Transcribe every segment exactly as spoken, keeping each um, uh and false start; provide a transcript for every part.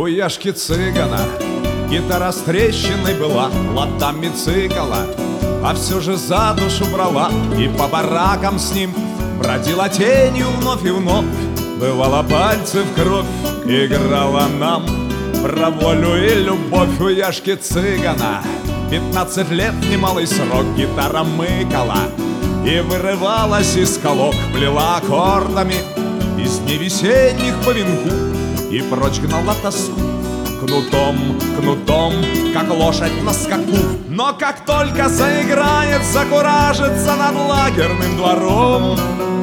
У Яшки Цыгана гитара с трещиной была, латами цикала, а все же за душу брала. И по баракам с ним бродила тенью вновь и вновь. Бывало, пальцы в кровь играла нам про волю и любовь. У Яшки Цыгана пятнадцать лет, немалый срок, гитара мыкала и вырывалась из колок, плела аккордами из дней весенних по венку и прочь гнала тоску кнутом, кнутом, как лошадь на скаку. Но как только заиграет, закуражится над лагерным двором,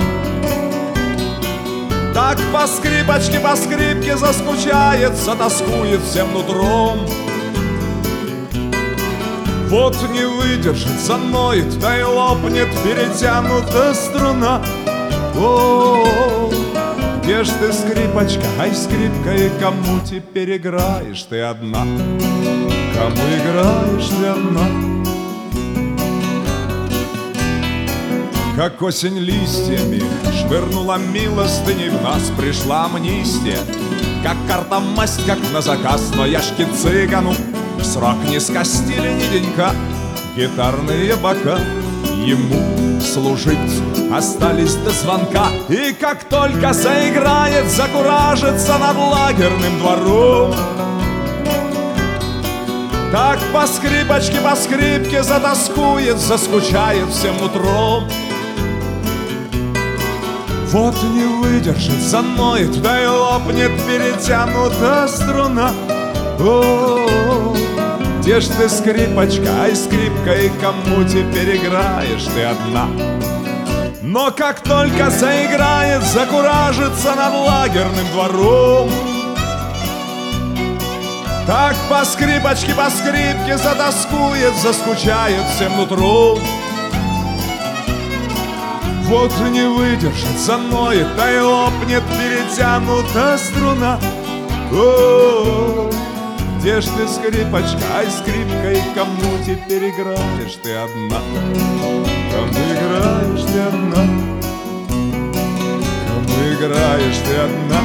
так по скрипочке, по скрипке заскучает, затоскует всем нутром. Вот не выдержит, заноет, да и лопнет перетянута струна. О-о-о, где ж ты, скрипочка, ай, скрипка, и кому теперь играешь ты одна? Кому играешь ты одна? Как осень листьями швырнула милостыней в нас, пришла амнистия, как карта масть, как на заказ. Но Яшке Цыгану в срок не скостили ни денька гитарные бока. Ему служить остались до звонка. И как только заиграет, закуражится над лагерным двором, так по скрипочке, по скрипке затоскует, заскучает всем нутром. Вот не выдержит, заноет, да и лопнет перетянута струна. О-о-о, где ж ты, скрипочка, ай, скрипка, и кому теперь играешь ты одна? Но как только заиграет, закуражится над лагерным двором, так по скрипочке, по скрипке затоскует, заскучает всем нутром. Вот не выдержит, заноет, да и лопнет перетянута струна. О-о-о, где ж ты, скрипочка, ай, скрипка, и кому теперь играешь ты одна? Кому играешь ты одна? Кому играешь ты одна?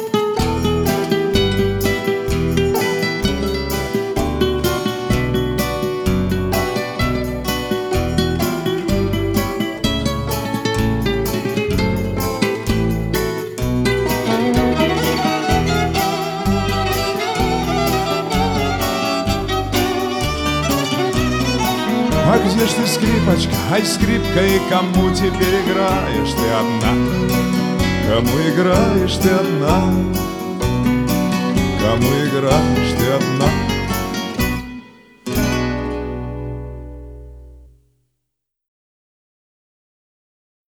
А где ж ты, скрипочка, ай, скрипка, и кому теперь играешь ты одна? Кому играешь ты одна? Кому играешь ты одна?